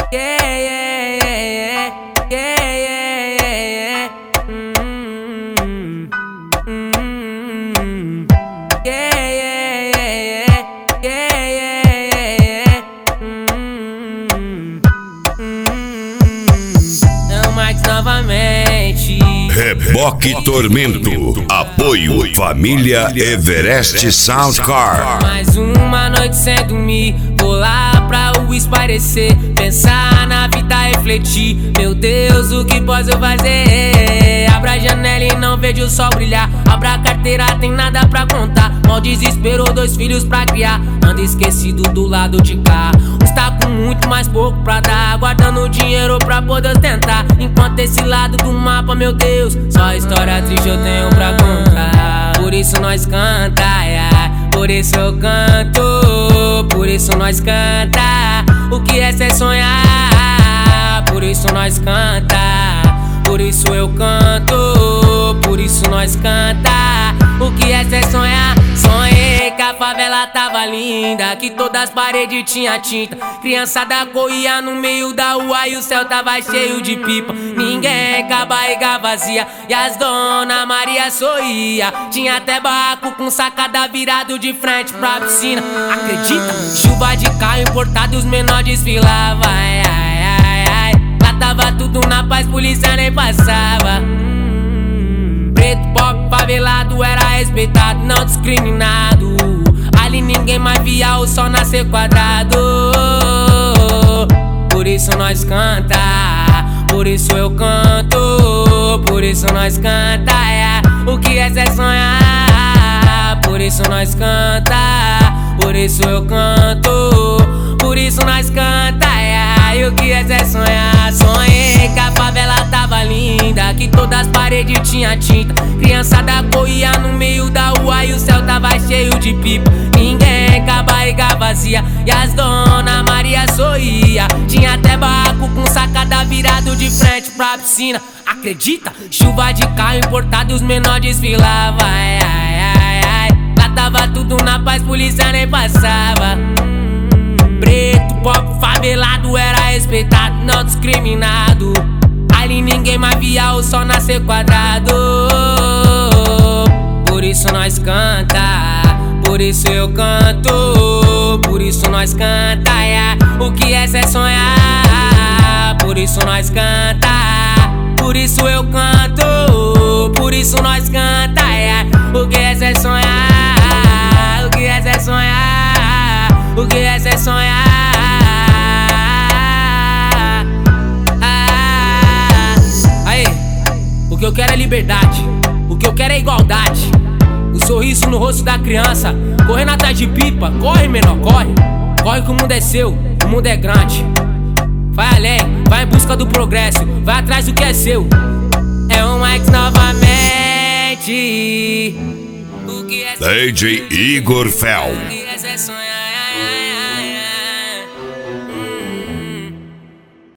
Yeah, yeah, yeah, yeah, yeah, yeah, yeah. Yeah, yeah, yeah, yeah, yeah, yeah, yeah. É o Max novamente. Reboque Tormento. Apoio Família Everest Soundcar. Mais uma noite sem dormir. Vou lá pra o esparecer, pensar na vida, refletir. Meu Deus, o que posso fazer? Abra a janela e não vejo o sol brilhar. Abra a carteira, tem nada pra contar. Mal desespero, 2 filhos pra criar. Ando esquecido do lado de cá. Está com muito mais pouco pra dar, guardando dinheiro pra poder tentar. Enquanto esse lado do mapa, meu Deus, só história triste eu tenho pra contar. Por isso nós canta, yeah. Por isso eu canto, por isso nós canta. O que é ser sonhar? Por isso nós canta, por isso eu canto, por isso nós canta. O que é ser sonhar? Sonhei que a favela tava linda, que todas as paredes tinha tinta. Criançada corria no meio da rua e o céu tava cheio de pipa. Ninguém com a barriga vazia e as dona Maria sorria. Tinha até barraco com sacada virado de frente pra piscina. Acredita? Chuva de carro importado e os menores desfilavam. Ai, ai, ai, ai. Lá tava tudo na paz, polícia nem passava. Preto, pobre, favelado era respeitado, não discriminado. Ali ninguém mais via o sol nascer quadrado. Por isso nós canta, por isso eu canto, por isso nós canta, yeah. O que é ser sonhar? Por isso nós canta, por isso eu canto, por isso nós canta, yeah. E o que é ser sonhar? Sonhei que a favela tava linda, que todas as paredes tinha tinta. Criançada corria no meio da rua e o céu tava cheio de pipa. Ninguém com a barriga vazia e as dona Maria sorria. Tinha até barraco com sacada virado de frente pra piscina. Acredita? Chuva de carro importado e os menores desfilavam. Ai, ai, ai, ai. Lá tava tudo na paz, polícia nem passava. Preto, pobre, favelado era respeitado, não discriminado. Ali ninguém mais via o sol nascer quadrado. Por isso nós canta, por isso eu canto, por isso nós canta, yeah. O que é ser sonhar? Por isso nós canta, por isso eu canto, por isso nós canta, yeah. O que é ser sonhar? O que é ser sonhar? O que é ser sonhar? O que eu quero é liberdade, o que eu quero é igualdade. O sorriso no rosto da criança, correndo atrás de pipa. Corre, menor, corre. Corre que o mundo é seu, o mundo é grande. Vai além, vai em busca do progresso, vai atrás do que é seu. É o Max novamente. O que é DJ Igor Fel. O que é sonhar?